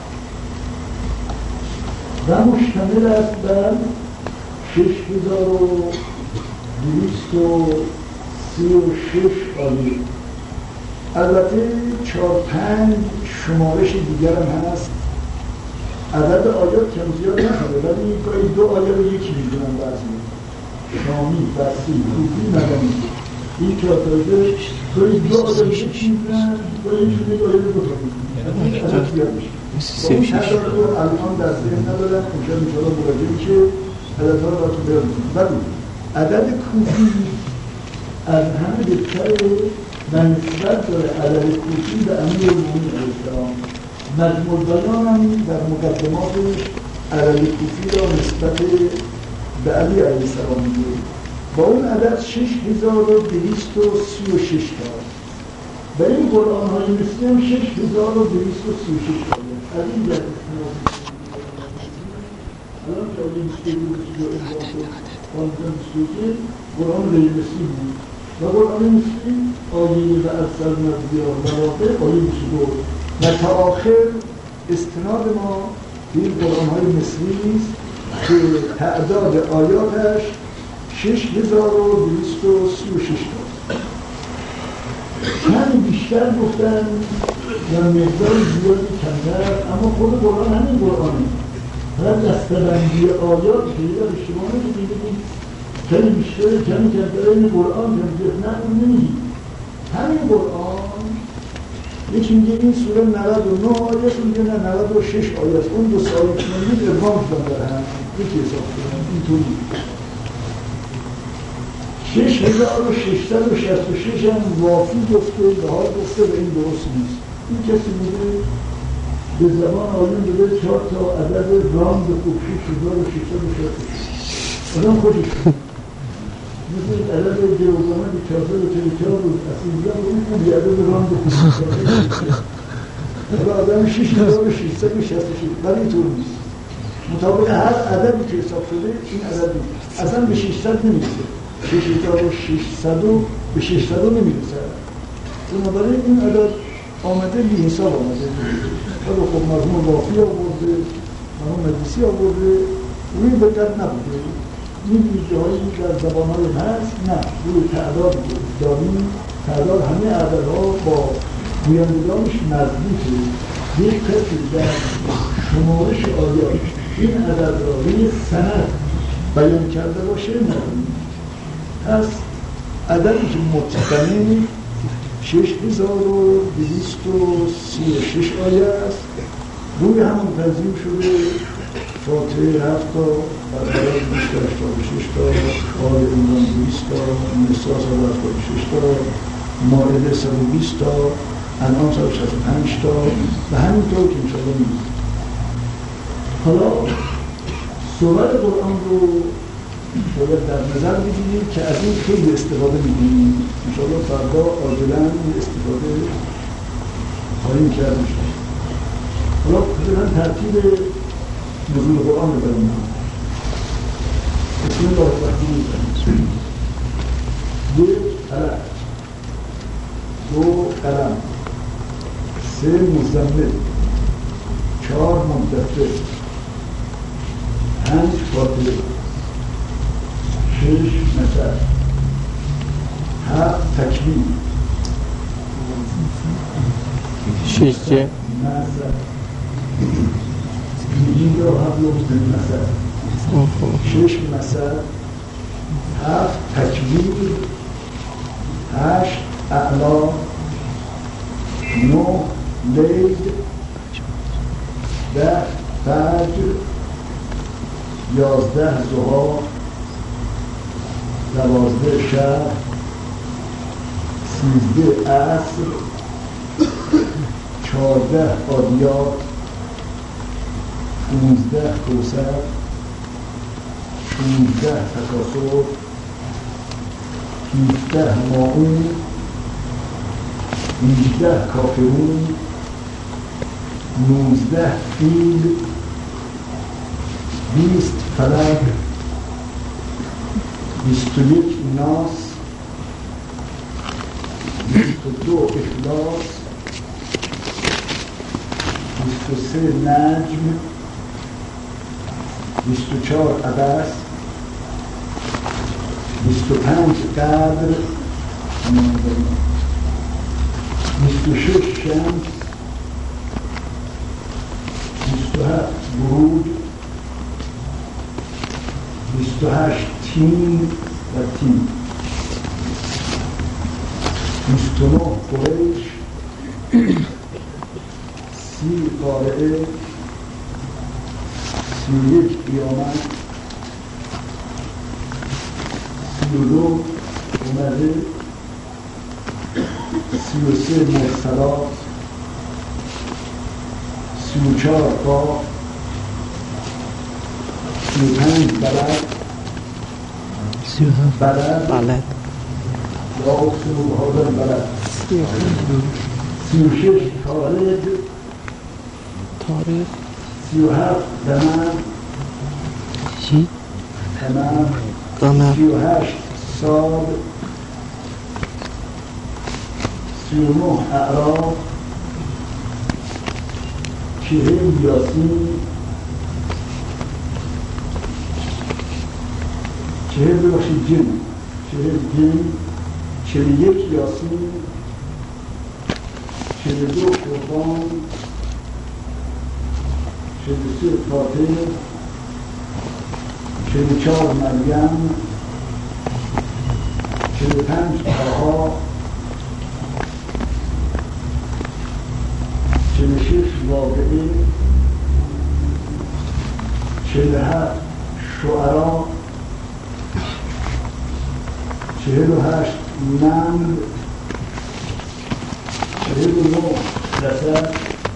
و مشتمل است بر شش هزار و دویست و سی و شش آیه. البته چهار پنج شمارش دیگر هم هست. عدد آیات کم زیاد نشده ولی گاهی دو آیه رو یکی میدونن بعضی شامی، بسی، کوفی، مدنی. این چهار تایده گاهی دو آیه رو یکی میدونن گاهی شده یک آیه رو دو تا میدونن. این عدد زیاد میشه. با اون عدد رو الان در ذهن ندارن اونجا میشالا مراجعه میشه عددها رو براتون بیارم. ولی عدد کوفی از همه بهتره و نسبت داره عدد کوفی به امیرالمومنین علیه السلام. مجموع بیان هم در مقدماتش عدد کوفی را نسبت به علی علیه السلام میگه. با اون عدد شش هزار و دویست و سی و شش تا و این قرآن های مثلی هم شش هزار و دویست و سی و شش تا از این جد استناد الان که آیه بیست و دو قرآن غیر مثلی بود و قرآن مثلی آیه و ارسل نبیا و واقع آیه بیست و دو و تا آخر استناد ما به این قرآن های مثلی نیست که تعداد آیاتش شش هزار و دویست و سی و شش تا کمی بیشتر گفتن و مقدار زیادی کمتر، اما خود قرآن همین قرآنه. هر دستبندی آیات که یه اشتباه نمیدید کمی بیشتر کمی کمتر این قرآن کمتر نه اون نمیدید همین قرآن یکی میگه این سوره نود و نه آیه است میگه نه نود و شش آیه است. اون دو سال که میگید ارقام شدن در هم یکی حساب کنم اینطوری شش هزار و ششصد و شصت و شش هم وافی گفته به حال گفته و این درست نیست. این کسی میگه به زمان آیون بده چهار تا عدد رام به خوب شش هزار و ششصد و شصت و شش آدم خوشش مثل عدد دیوزانه که چهارصد و چهل و چهار روز اصیل بودن و این خوبی عدد رام به خوب شش حالا آدم شش هزار و ششصد و شصت و شش ولی اینطور نیست. مطابق هر عددی که حساب شده این عدد نیست. اصلا به ششصد نمیرسه. شش هزار و ششصد به ششصد نمیرسه. بنابراین این عدد آمده بی حساب آمده. حالا خب مرحوم وافی آورده، مرحوم مجلسی آورده، روی بدت نبوده. این ویژه هایی در زبان های هست نه روی تعداد داریم تعداد همه عددها با گویندگانش نزدیکه یک کسی در شمارش آیات این عدد را روی سند بیان کرده باشه نداریم پس عددی که متقنه شش هزار و دویست و سی و شش آیه است روی همون تنظیم شده فاتحه هفت تا بقره بیست و هشتاد و شش تا آل عمران بیست تا نساء صد و هفتاد و شش تا مائده صد و بیست تا انعام صد و شصت و پنج تا و همینطور که انشاءالله می‌بینید. حالا صور قرآن رو باید در نظر بگیرید که از این خیلی استفاده می‌کنیم انشاءالله فردا عاجلاً این استفاده خواهیم کرد انشاءالله. حالا مثلا ترتیب نزول قرآن رو بریم بسم الله الرحمن الرحیم یک قلم دو قلم سه مزمل چهار مدثر پنج فاتحه شش مثل هفت تکبیر شش چه؟ مثل اینجا هم لبزن مثل شش مثل هفت تکبیر هشت اعلا نه لیل ده فجر یازده ضحی دوازده شب سیزده عصر چهارده عادیات پونزده کوثر شانزده تکاثر هفده ماعون هجده کافرون نوزده فیل بیست فلک بیست و یک ناس بیست و دو اخلاص بیست و سه نجم بیست و چهار عبس بیست و پنج قدر بیست و شش شمس بیست و هفت بروج بیست و هشت تین و تین بیست و نه قریش سی قارعه سی و یک قیامت سی و دو اومده سی و سه مرسلات سی و چهار قاف سی و پنج بلد سی و هفت بلد بلد یا اقسم بهذا بلد سی و شش طارد تاریخ سی و هفت دمر چی؟ تمام قمر سی و هشت صاد سی و نه اعراف چهل یاسین چهل ببخشید جن چهل جن چهل یک یاسین چهل دو قربان چهل سه فاتحه چهل چهار مریم چهل پنج طه چهل شش واقعه چهل هفت شعرا چهل و هشت نمل چهل و نه رسد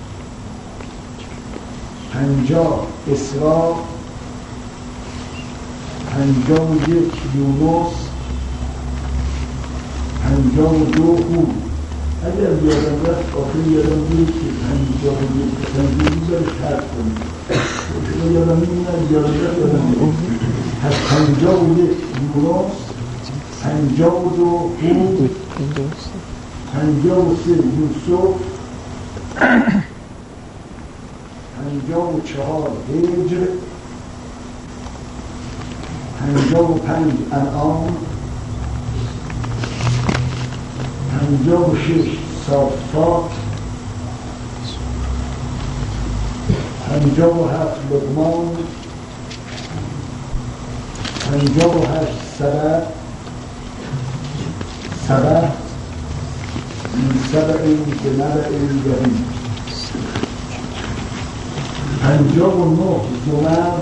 پنجاه اسراء پنجاه و یک یونس پنجاه و دو هود اگر بیادم رفت آخری یادم بود که پنجاه و یک پنجاه میذارش حرف کنید شما یادم میمونه بیادم رفت یادم بود پس پنجاه و یک یونس پنجاه و دو هود پنجاه و سه یوسف پنجاه و چهار هجر پنجاه پنجاه و پنج انعام، پنجاه و شش صافات، پنجاه و هفت لقمان، پنجاه و هشت سبع سبع من سبع به نبع یقین، پنجاه و نه زمر،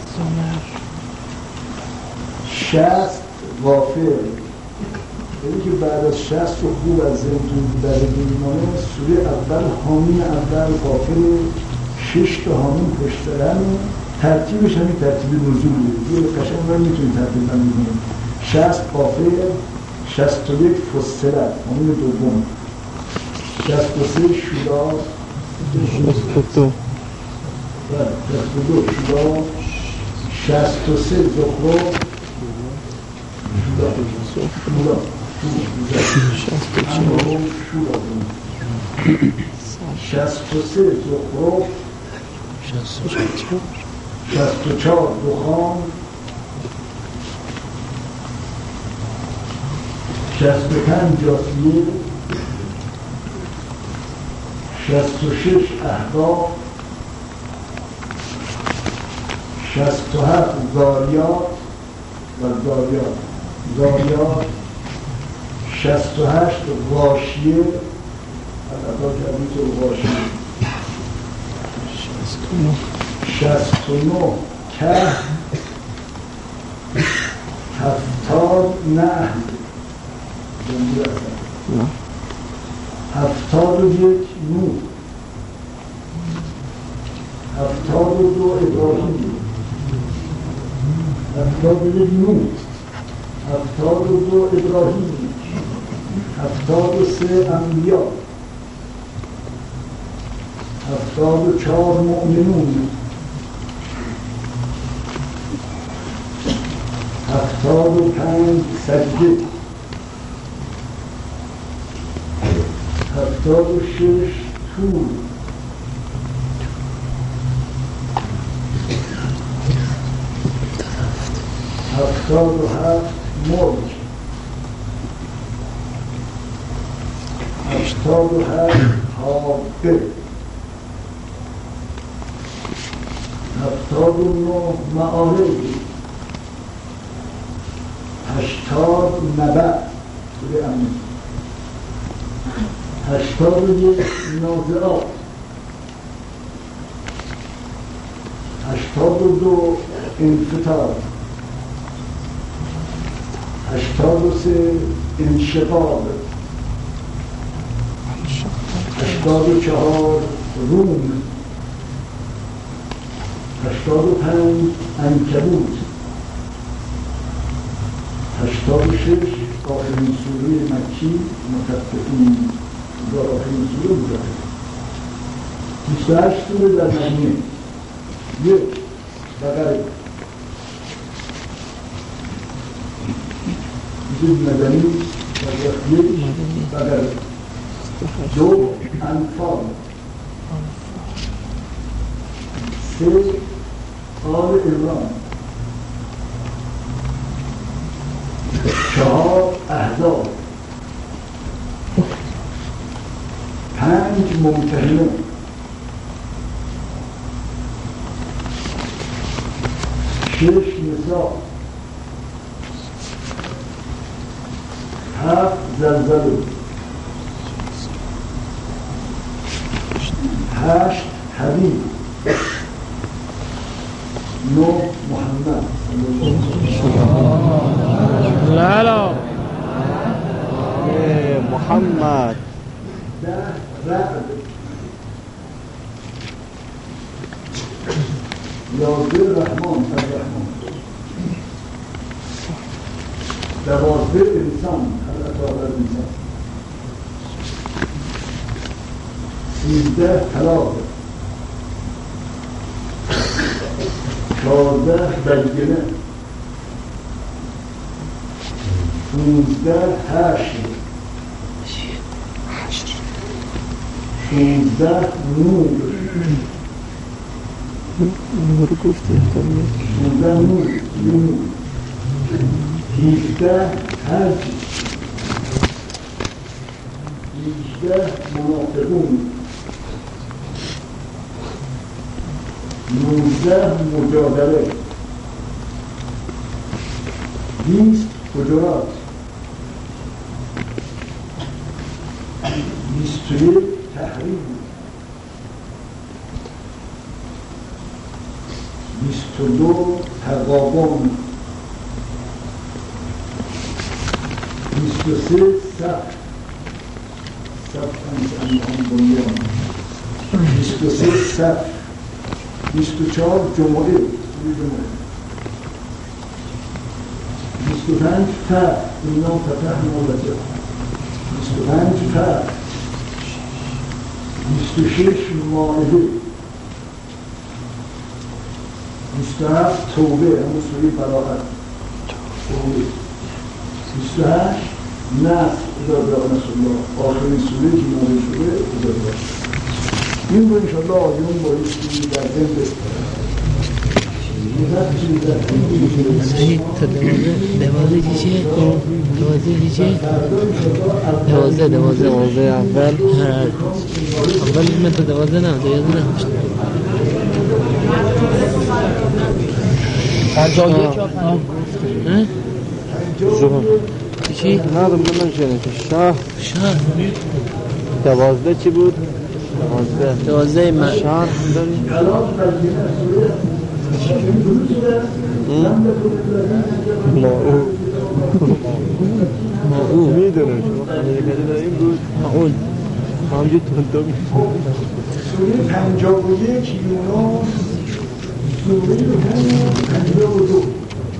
شصت غافر. یعنی که بعد از شصت و خوب از ذهنتون در میمانه سوره اول حامین اول غافر، شش تا حامین پشت همه، ترتیبش همین ترتیب نزوله دیگه قشنگ من میتونید ترتیب هم میکنید. شصت غافر، شصت و یک فصلت حامین دوم، شصت و سه شورا، شصت و دو شصت و دو شورا، شصت و سه زخرف، شورا شورا شصت و سه زخرف، شصت و چهار دخان، شصت و پنج جاثیه، شصت و شش احقاف، شصت و هفت ذاریات و ذاریات ذاریات، شصت و هشت غاشیه، البته کردیم تو غاشیه، شصت و نه که، هفتاد نه هفتاد و یک نور، هفتاد و دو ابراهیم، هفتاد و یک نور، هفتاد و دو ابراهیم، هفتاد و سه انبیا، هفتاد و چهار مؤمنون، هفتاد و پنج سجده، هفتاد و شش طور، هفتاد و هفت مرج، هفتاد و هفت حاقه، هفتاد و نه معارض، هشتاد نبع سوره امن، هشتاد و یک نازعات، هشتاد و دو انفطار، هشتاد و سه انشقاق، هشتاد و چهار روم، هشتاد و پنج عنکبوت، هشتاد و شش آخرین سوره مکی متفقین در آخرین سوره بوده، بیست و هشت سوره در مدینه، یک بقره، یک مدنی و یک بقره، دو انفال، سه آل عمران، چهار احزاب، پنج ممتحنه، شش نساء، هفت زلزله، هشت حبیب، نه محمد لا لا محمد، ده رعد، یازده رحمان الرحمن، دوازده انسان الاتابر انسان، سیزده طلاق، چهارده بینه، پونزده حشر، شونزده نور، نور گفته شونزده نور، نور، هیچده هرچی هیچده منافقون نوزده مجادله بیست حجرات بیست و یک تحریم بیست و دو تقابل بیست و سه صف صف انسان بنیان بیست و سه صف بیست و چهار جمعه بیست و پنج فتح اینا فتح مولده بیست و پنج فتح بیست و شش مائده بیست و هفت توبه همون سوری براحت توبه بیست و هشت نفت اداره نصر الله آخرین سوره که نازل شده اداره این رو انشاءالله آیون بایستی در دل بسترم سعید تا دوازه چیشه؟ دوازه چیشه؟ دوازه دوازه دوازه اول اول من تا دوازه نه دوازه نه پنجاه یک زهر چی؟ نه دم من شنید شاه شهر دوازده چی بود؟ دوازده دوازده من شهر داری؟ ماعون ماعون میدونم شما خانه کده در این بود ماعون همجور تونتو می سوره پنجاه و یک یونان سوره پنجاه و دو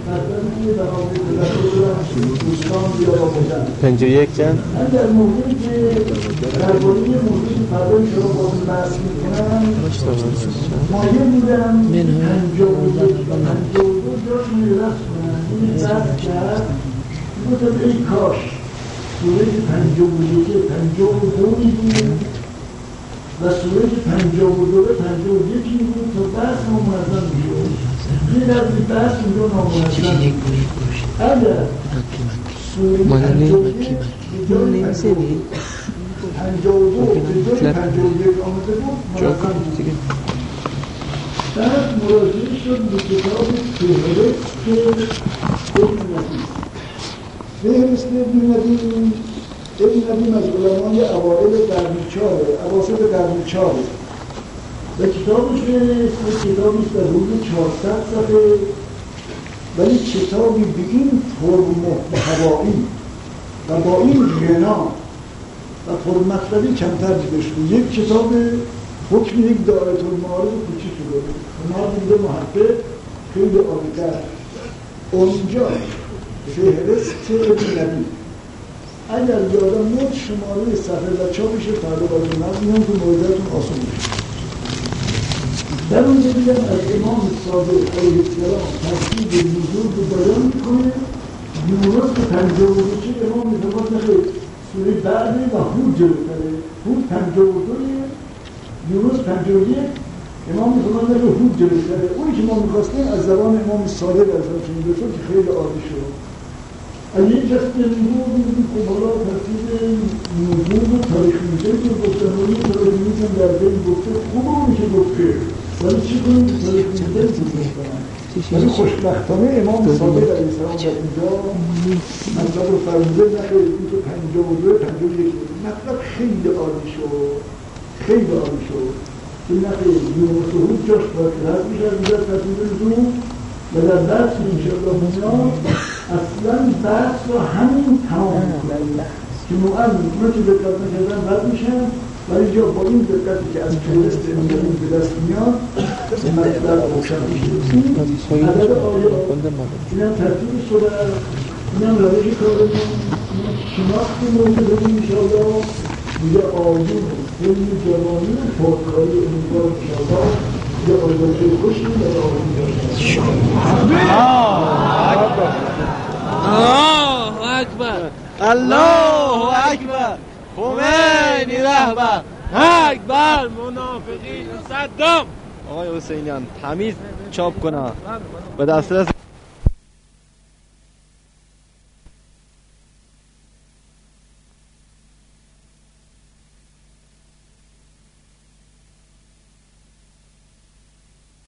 پنجاه و یک چند؟ من در موقعی که درباره موضوع فردا شما با بحث میکنم مایه بودم پنجاه و یک و پنجاه و دو جاش میرفت کنم این بحث کرد بودم ای کاش سوره پنجاه و یک پنجاه و دو بود و سوره پنجاه و دو پنجاه و یک بود تا بحث ما منظم میشود این در بحث اینجا نامنظم اگر سوره پنجاه و یک پنجاه و دو به پنجاه و یک آمده بود منظم بود بعد مراجعه شد به کتاب فهرست ابن ندیم فهرست ابن ندیم ابن ندیم از علمای اوائل قرن چهاره اواسط قرن چهاره و کتابش اسم کتابی در حدود چهارصد صفحه ولی کتابی به این فرم محتوایی و با این غنا و پرمطلبی کمتر دیده شده. یک کتاب حکم یک دایره المعارف کوچیک شده ما دیده محقق خیلی عالی‌تر اونجا فهرست ابن ندیم اگر یادم میاد شماره صفحه و چاپش فردا باید نظر میان که موردتون آسان میشه. در اونجا دیدم از امام صادق علیه السلام ترتیب نزول رو بیان میکنه یونس که پنجاه و دو امام میفرماد نخیر سوره بعده و هود جلوتره هود پنجاه و دو یونس پنجاه و یک امام میفرماد نخیر هود جلوتره اونی که ما میخواستیم از زبان امام صادق از زبان شنیده شد که خیلی عالی شد. از یک کس که نزول میدونی که بالا ترتیب نزول و تاریخ میشه که گفتن و این تاریخ میشه در بین گفته خوب اونی که گفته ولی چی کنیم که تاریخ میده بزرگ کنن ولی خوشبختانه امام صادق علیه السلام در اینجا مطلب رو فرموده نخیر این که پنجاه و دو پنجاه و یک مطلب خیلی عالی شد خیلی عالی شد این نخیر یونس و هود جاش باید رد میشه از اینجا ترتیب نزول و در درس انشاءالله میاد اصلا درس رو همین تمام میکنن که معلم اونا که دقت نکردن رد میشن ولی جا با این دقتی که از فهرست امام به دست میاد مطلب روشن میشه. عدد آیات این هم ترتیب شده این هم روش کارمون شناخت موجود رو انشاءالله میگه آیون علم جوانی پاکاری امیدوار انشاءالله یه آیات خوشی در آیون داشته الله اکبر الله اکبر خمینی رهبر اکبر منافقین صدام آقای حسینیان تمیز چاپ کنه به دسترس